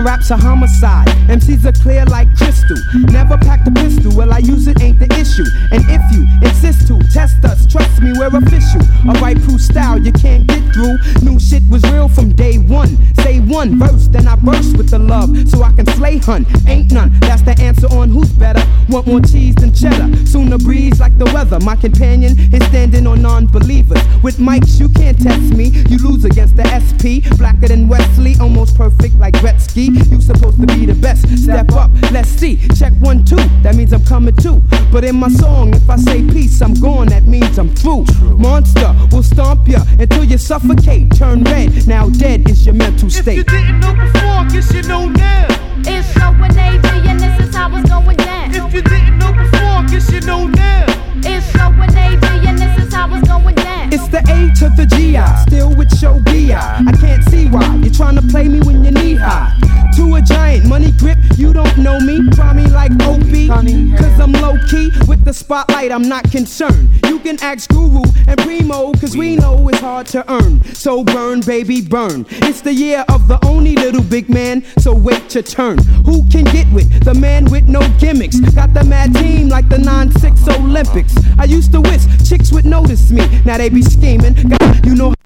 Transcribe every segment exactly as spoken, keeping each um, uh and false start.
rap's a homicide. M Cs are clear like crystal. Never pack the pistol. Well, I use it, ain't the issue. And if you insist to test us, trust me, we're official. A right proof style you can't get through. New shit was real from day one. Say one verse, then I burst with the love so I can slay hun. Ain't none. That's the answer on who's better. Want more cheese than cheddar. Sooner breeze like the weather. My companion is standing on non-believers. With mics, you can't test me. You lose against the S P. Blacker than Wesley, almost perfect like Gretzky. You supposed to be the best. Step up, let's see. Check one, two. That means I'm coming too. But in my song, if I say peace, I'm gone. That means I'm through. Monster will stomp ya until you suffocate. Turn red. Now dead is your mental state. If you didn't know before, guess you know now. It's showing A G and this is how it's going down. If you didn't know before, guess you know now. It's showing A G and this is how it's going down. It's the A to the G I, still with show B I. I can't see why you're trying to play me when you're knee high. To a giant money grip, you don't know me. Try me like Opie, cause I'm low key. With the spotlight, I'm not concerned. You can ask Guru and Primo, cause we know it's hard to earn. So burn, baby, burn. It's the year of the only little big man, so wait your turn. Who can get with the man with no gimmicks? Got the mad team like the nine six Olympics. I used to wish chicks would notice me. Now they be scheming. Got, you know.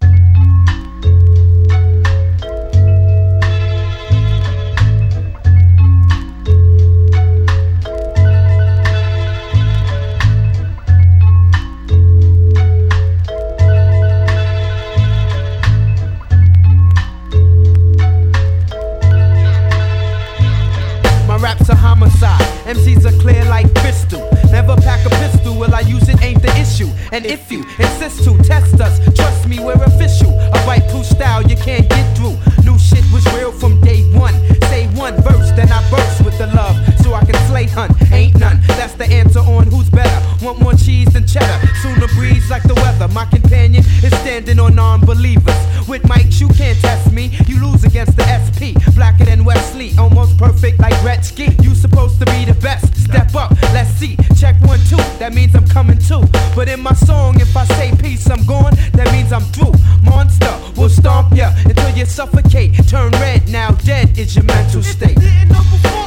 Rap's a homicide, M Cs are clear like crystal. Never pack a pistol, will I use it ain't the issue. And if you insist to test us, trust me, we're official. A right proof style you can't get through. New shit was real from day one. Say one verse, then I burst with the love so I can slay hunt. Ain't none, that's the answer on who's better. Want more cheese than cheddar, sooner breeze like the weather. My companion is standing on non-believers. With mics you can't test me, you lose against the S P. Blacker than Wesley, almost perfect like Gretzky. You supposed to be the best, step up, let's see. Check one, two, that means I'm coming too. But in my song, if I say peace, I'm gone, that means I'm through. Monster will stomp ya until you suffocate. Turn red, now dead is your mental state. If you didn't know before,